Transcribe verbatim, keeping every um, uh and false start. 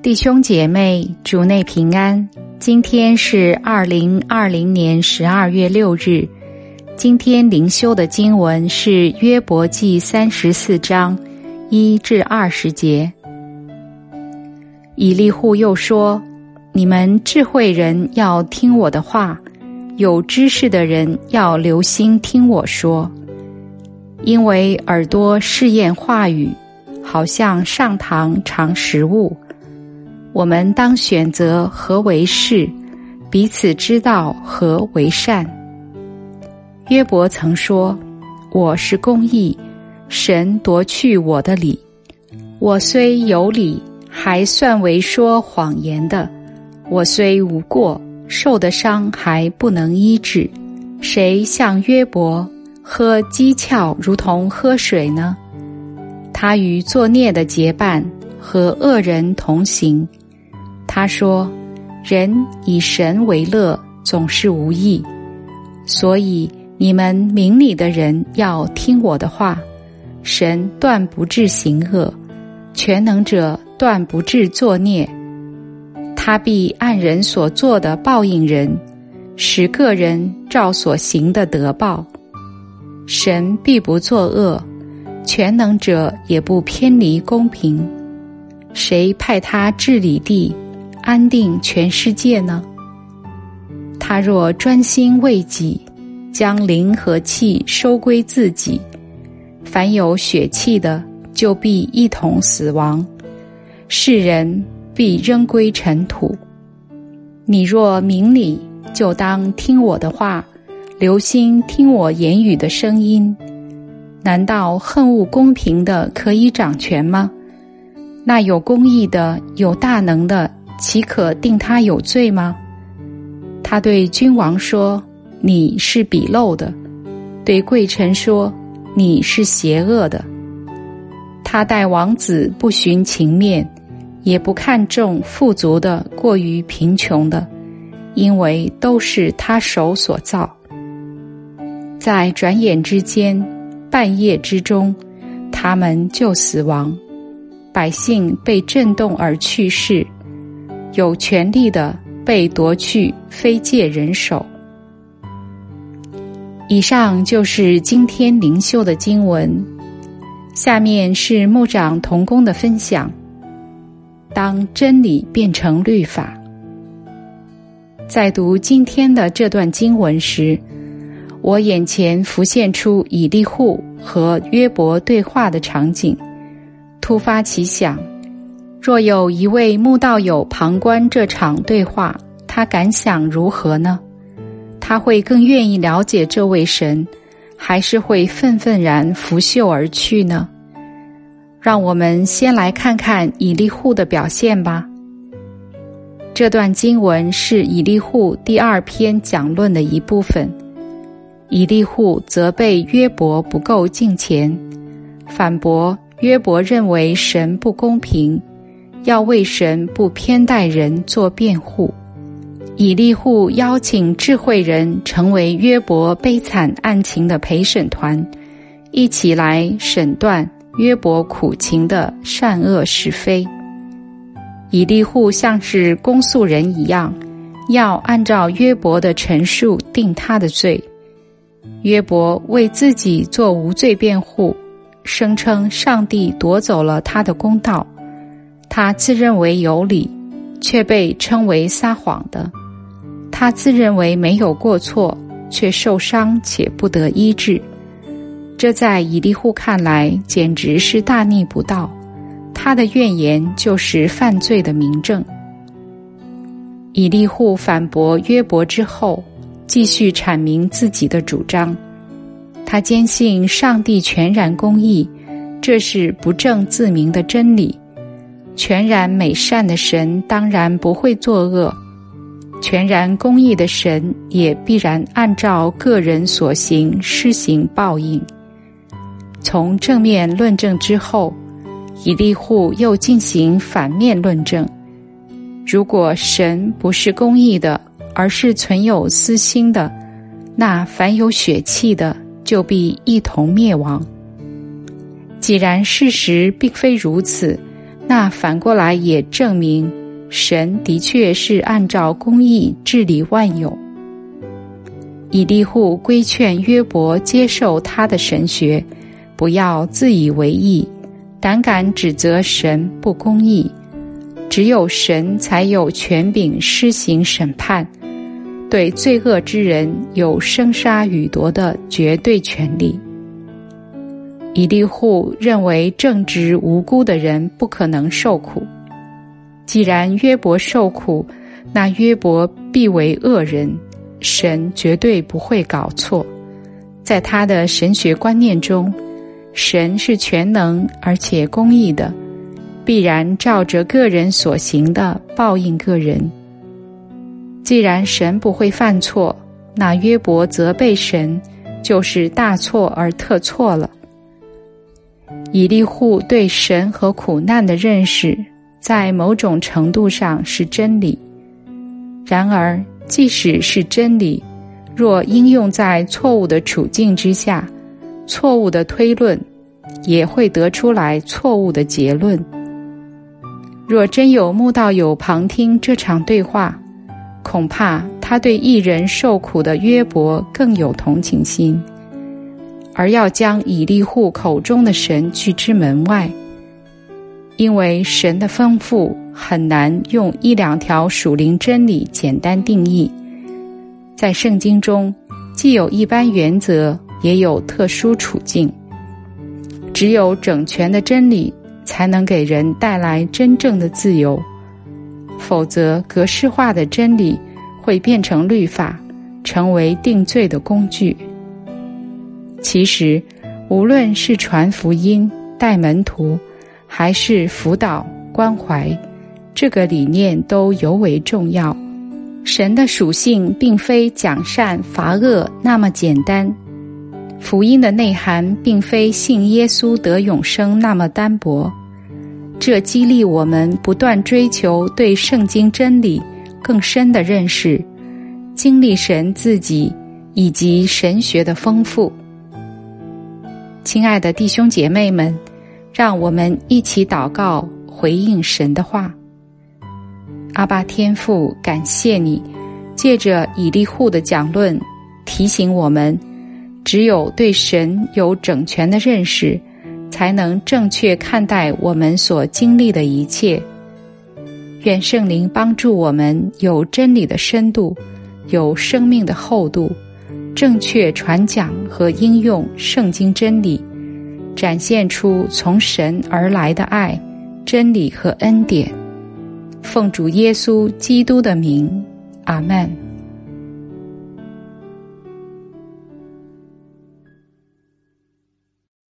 弟兄姐妹，主内平安。今天是二零二零年十二月六日。今天灵修的经文是约伯记三十四章一至二十节。以利户又说：你们智慧人要听我的话，有知识的人要留心听我说。因为耳朵试验话语，好像上膛尝食物。我们当选择何为是，彼此知道何为善。约伯曾说：我是公义，神夺去我的理。我虽有理，还算为说谎言的；我虽无过，受的伤还不能医治。谁像约伯，喝讥诮如同喝水呢？他与作孽的结伴，和恶人同行。他说：人以神为乐，总是无益。所以你们明理的人要听我的话。神断不致行恶，全能者断不致作孽。他必按人所做的报应人，使个人照所行的得报。神必不作恶，全能者也不偏离公平。谁派他治理地，安定全世界呢？他若专心为己，将灵和气收归自己，凡有血气的，就必一同死亡，世人必扔归尘土。你若明理，就当听我的话，留心听我言语的声音。难道恨恶公平的可以掌权吗？那有公义的，有大能的，岂可定他有罪吗？他对君王说：你是鄙陋的；对贵臣说：你是邪恶的。他待王子不徇情面，也不看重富足的过于贫穷的，因为都是他手所造。在转眼之间，半夜之中，他们就死亡。百姓被震动而去世，有权力的被夺去，非借人手。以上就是今天灵修的经文，下面是牧长同工的分享。当真理变成律法。在读今天的这段经文时，我眼前浮现出以利户和约伯对话的场景，突发奇想，若有一位慕道友旁观这场对话，他感想如何呢？他会更愿意了解这位神，还是会愤愤然拂袖而去呢？让我们先来看看以利户的表现吧。这段经文是以利户第二篇讲论的一部分。以利户责备约伯不够敬虔，反驳约伯认为神不公平，要为神不偏待人做辩护。以利户邀请智慧人成为约伯悲惨案情的陪审团，一起来审断约伯苦情的善恶是非。以利户像是公诉人一样，要按照约伯的陈述定他的罪。约伯为自己做无罪辩护，声称上帝夺走了他的公道，他自认为有理，却被称为撒谎的；他自认为没有过错，却受伤且不得医治。这在以利户看来简直是大逆不道，他的怨言就是犯罪的明证。以利户反驳约伯之后，继续阐明自己的主张。他坚信上帝全然公义，这是不证自明的真理。全然美善的神当然不会作恶，全然公义的神也必然按照个人所行施行报应。从正面论证之后，以利户又进行反面论证。如果神不是公义的，而是存有私心的，那凡有血气的就必一同灭亡。既然事实并非如此， 那反过来也证明神的确是按照公义治理万有。以利户规劝约伯接受他的神学，不要自以为意，胆敢指责神不公义。只有神才有权柄施行审判，对罪恶之人有生杀予夺的绝对权利。以利户认为正直无辜的人不可能受苦，既然约伯受苦，那约伯必为恶人，神绝对不会搞错。在他的神学观念中，神是全能而且公义的，必然照着个人所行的报应个人。既然神不会犯错，那约伯责备神就是大错而特错了。以利户对神和苦难的认识在某种程度上是真理，然而即使是真理，若应用在错误的处境之下，错误的推论也会得出来错误的结论。若真有慕道友旁听这场对话，恐怕他对一人受苦的约伯更有同情心，而要将以利户口中的神拒之门外，因为神的丰富很难用一两条属灵真理简单定义。在圣经中，既有一般原则，也有特殊处境。只有整全的真理才能给人带来真正的自由，否则格式化的真理会变成律法，成为定罪的工具。其实无论是传福音、带门徒，还是辅导、关怀，这个理念都尤为重要。神的属性并非讲善罚恶那么简单，福音的内涵并非信耶稣得永生那么单薄。这激励我们不断追求对圣经真理更深的认识，经历神自己以及神学的丰富。亲爱的弟兄姐妹们，让我们一起祷告，回应神的话。阿爸天父，感谢你借着以利户的讲论提醒我们，只有对神有整全的认识，才能正确看待我们所经历的一切。愿圣灵帮助我们有真理的深度，有生命的厚度，正确传讲和应用圣经真理，展现出从神而来的爱、真理和恩典。奉主耶稣基督的名，阿们。